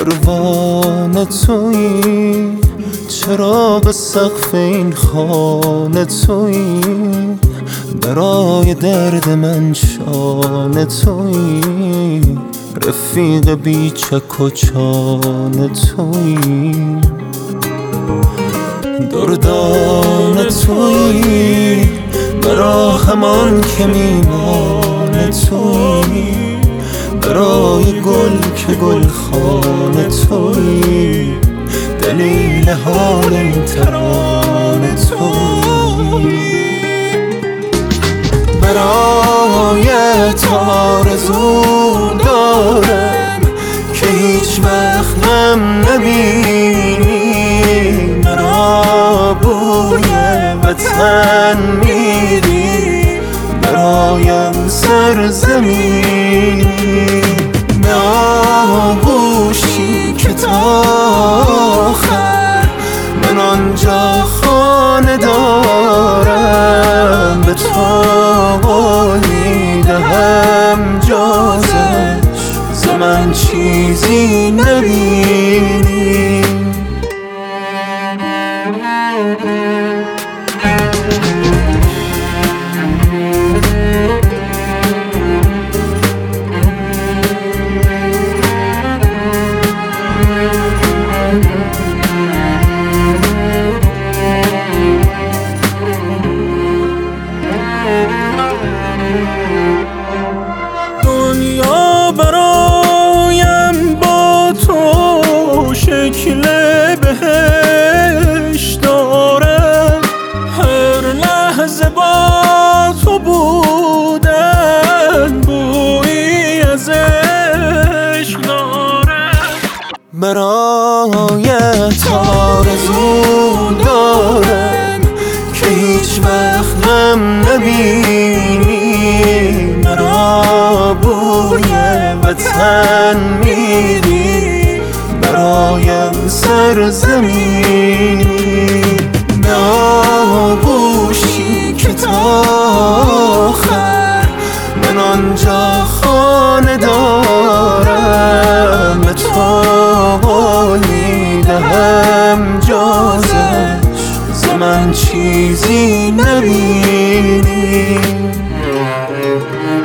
پروانه تویی، چراغ سقف این خانه تویی، برای درد من شانه تویی، رفیق بی چک و چانه تویی، دردان تویی، مرا همان که میمانه تویی، برای گل که گلخانه تویی، دلیل حال این ترانه تویی، برایت آرزو دارم که هیچ وقت غم نبینی، مرا بوی وطن میدی، برایم سرزمینی، به آغوشی که تا آخر من آنجا خانه دارم، به تو قولی دهم جازش ز من چیزی نبینی. دنیا برایم با تو شکل بهش دارد، هر لحظه با تو بودن بویی از عشق دارد، برایت آرزو دارم که هیچ وقت غم نبینی، مرا بوی وطن میدی، برایم سرزمینی، به آغوشی که تا آخر من آنجا خانه دارم، به تو قولی دهم جازش ز من چیزی نبینی.